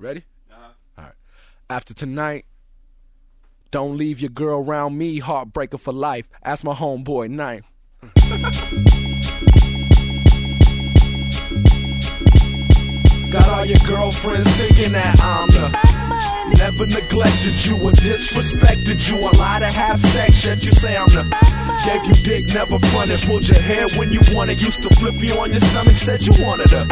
Ready? All right. After tonight, don't leave your girl around me, heartbreaker for life. Ask my homeboy, Knife. Got all your girlfriends thinking that I'm the never neglected you or disrespected you. A lot of have sex, yet you say I'm the gave you dick, never fronted, pulled your hair when you wanted, used to flip you on your stomach, said you wanted her.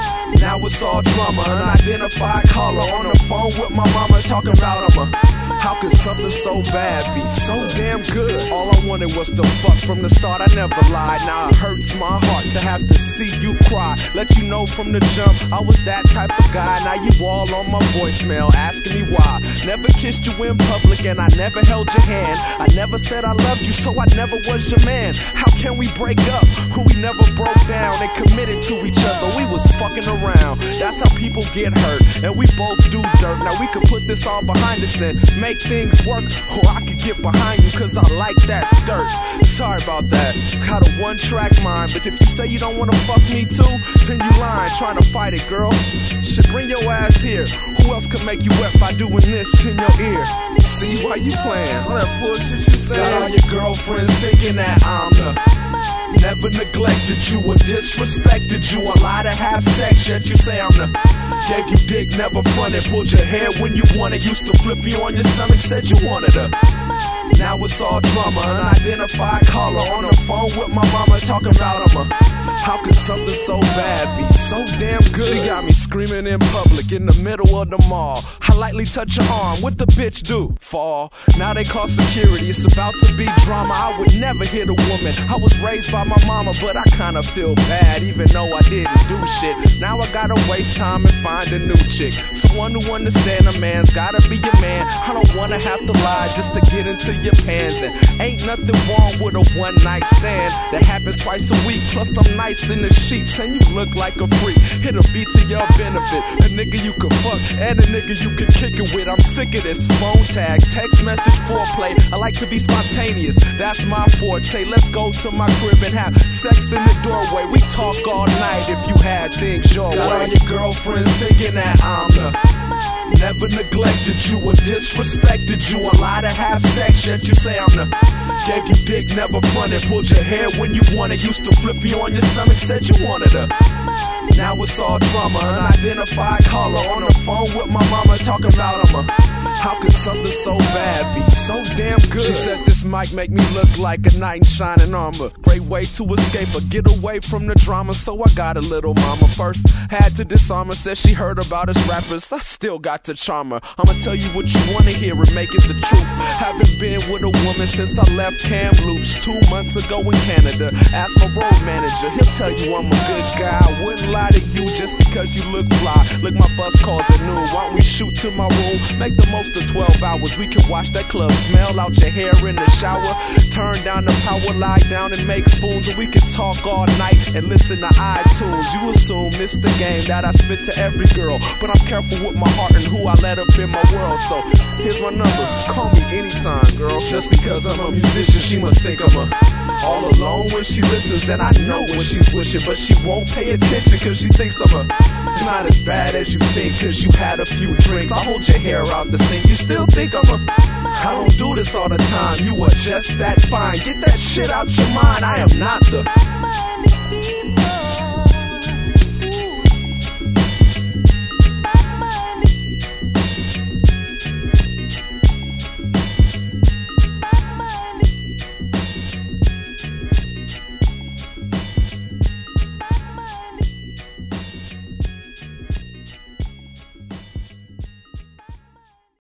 Now it's all drama, unidentified caller on the phone with my mama talking about him. How could something so bad be so damn good? All I wanted was to fuck from the start, I never lied. Now it hurts my heart to have to see you cry. Let you know from the jump, I was that type of guy. Now you all on my voicemail asking me why. Never kissed you in public and I never held your hand. I never said I loved you, so I never was your man. How can we break up when we never broke down and committed to each other? We was fucking around. That's how people get hurt, and we both do dirt. Now we could put this all behind us and make things work, or I could get behind you cause I like that skirt. Sorry about that, got a one-track mind, but if you say you don't wanna fuck me too, then you lying, trying to fight it, girl. Should bring your ass here. Who else could make you wet by doing this in your ear? See why you playing? All that bullshit you say. Got all your girlfriends thinking that I'm the never neglected you or disrespected you. A lot of have sex, yet you say I'm the gave you dick, never fronted, pulled your hair when you wanted, used to flip you on your stomach, said you wanted her. Now it's all drama, unidentified caller on the phone with my mama talking about him. How could something so bad be so damn good? She got me screaming in public in the middle of the mall. I lightly touch her arm, what the bitch do? Fall. Now they call security, it's about to be drama. I would never hit a woman, I was raised by my mama, but I kinda feel bad even though I didn't do shit. Now I gotta waste time and find a new chick, someone who understand a man's gotta be a man. I don't wanna have to lie just to get into your pants. And ain't nothing wrong with a one night stand that happens twice a week. Plus I'm nice in the sheets and you look like a freak. Hit a beat to your benefit, a nigga you can fuck and a nigga you can kick it with. I'm sick of this phone tag, text message, foreplay. I like to be spontaneous, that's my forte. Let's go to my crib and have sex in the doorway. We talk all night if you had things your way. Got all your girlfriends thinking that I'm the never neglected you or disrespected you. A lot of have sex, yet you say I'm the gave you dick, never fronted, pulled your hair when you wanted, used to flip you on your stomach, said you wanted her. Now it's all drama, unidentified caller on the phone with my mama talking about him. How could something so bad be so damn good? She said this mic make me look like a knight in shining armor. Great way to escape or get away from the drama, so I got a little mama. First had to disarm her, said she heard about us rappers, I still got to charm her. I'ma tell you what you wanna hear and make it the truth. Haven't been with a woman since I left Kamloops 2 months ago in Canada. Ask my road manager, he'll tell you I'm a good guy. I wouldn't lie to you just because you look fly. Look, my bus calls at noon, why don't we shoot to my room? Make the most of 12 hours, we can watch that club, smell out your hair in the shower, turn down the power, lie down and make spoons, and we can talk all night and listen to iTunes. You assume it's the game that I spit to every girl, but I'm careful with my heart and who I let up in my world. So here's my number, call me anytime, girl. Just because I'm a musician, she must think I'm all alone when she listens, and I know when she's wishing, but she won't pay attention cause she thinks I'm it's not as bad as you think cause you had a few drinks. I hold your hair out the sink, you still think I'm I don't do this all the time, you are just that fine. Get that shit out your mind, I am not the